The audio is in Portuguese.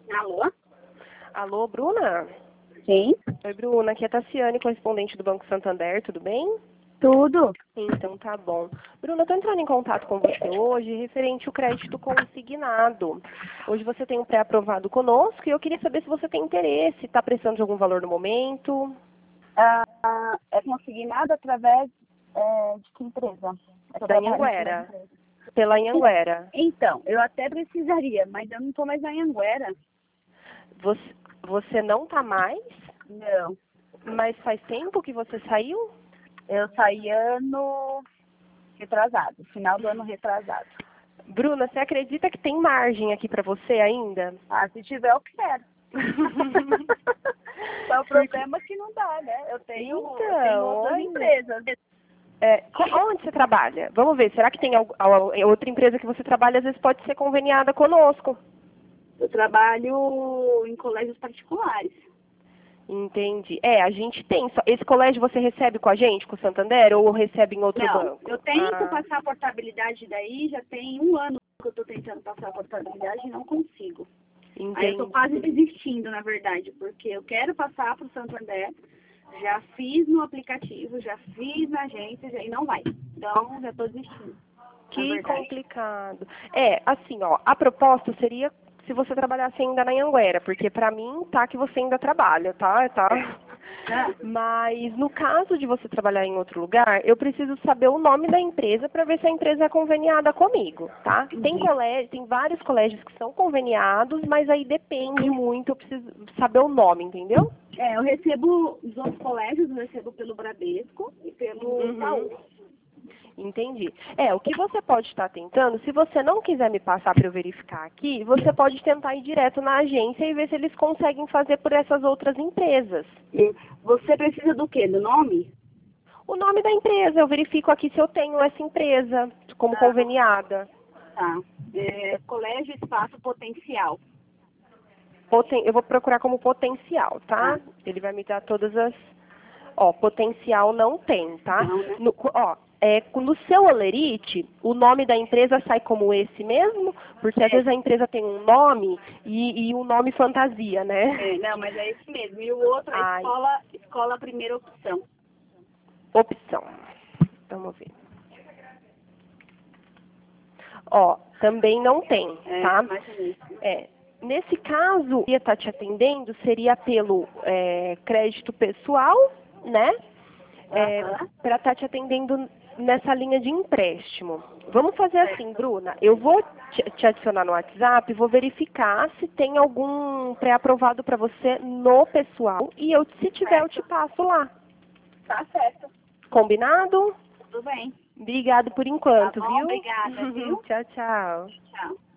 Alô? Alô, Bruna? Sim, Oi, Bruna. Aqui é a Tassiane, correspondente do Banco Santander, tudo bem? tudo. Então tá bom. Bruna, eu tô entrando em contato com você hoje referente ao crédito consignado. Hoje você tem um pré-aprovado conosco e eu queria saber se você tem interesse, está precisando de algum valor no momento? É consignado através de que empresa? Da Anhanguera. Pela Anhanguera. Então, eu até precisaria, mas eu não estou mais na Anhanguera. Você não tá mais? Não. Mas faz tempo que você saiu? Eu saí ano retrasado, final do ano retrasado. Bruna, você acredita que tem margem aqui para você ainda? Ah, se tiver, eu quero. Só o problema é que não dá, né? Eu tenho outras olha. empresas. Onde você trabalha? Vamos ver, será que tem outra empresa que você trabalha, às vezes pode ser conveniada conosco? Eu trabalho em colégios particulares. Entendi. A gente tem. Esse colégio você recebe com a gente, com o Santander, ou recebe em outro Não, banco? eu tento passar a portabilidade daí, já tem 1 ano que eu estou tentando passar a portabilidade e não consigo. Entendi. Aí eu estou quase desistindo, na verdade, porque eu quero passar para o Santander, já fiz no aplicativo, já fiz na agência e não vai. Então, já estou desistindo. Que complicado. Assim, ó, a proposta seria se você trabalhasse ainda na Anhanguera, porque pra mim tá que você ainda trabalha, tá? Mas no caso de você trabalhar em outro lugar, eu preciso saber o nome da empresa para ver se a empresa é conveniada comigo, tá? Tem vários colégios que são conveniados, mas aí depende muito, eu preciso saber o nome, entendeu? Eu recebo os outros colégios, eu recebo pelo Bradesco e pelo Itaú. Entendi. O que você pode estar tentando, se você não quiser me passar para eu verificar aqui, você pode tentar ir direto na agência e ver se eles conseguem fazer por essas outras empresas. Você precisa do quê? Do nome? O nome da empresa, eu verifico aqui se eu tenho essa empresa como conveniada. Tá. Colégio Espaço Potencial. Eu vou procurar como potencial, tá? Ele vai me dar todas as... potencial não tem, tá? Não, né? No seu Olerite, o nome da empresa sai como esse mesmo? Porque às vezes a empresa tem um nome e um nome fantasia, né? Não, mas é esse mesmo. E o outro é escola primeira opção. Opção. Vamos ver. Também não tem, tá? Nesse caso, ia estar te atendendo seria pelo crédito pessoal, né? Para estar te atendendo nessa linha de empréstimo. Vamos fazer assim, Bruna. Eu vou te adicionar no WhatsApp, vou verificar se tem algum pré-aprovado para você no pessoal e se tiver eu te passo lá. Tá certo. Combinado? Tudo bem. Obrigado por enquanto, Tá bom, viu? obrigada, viu? Tchau, tchau. Tchau.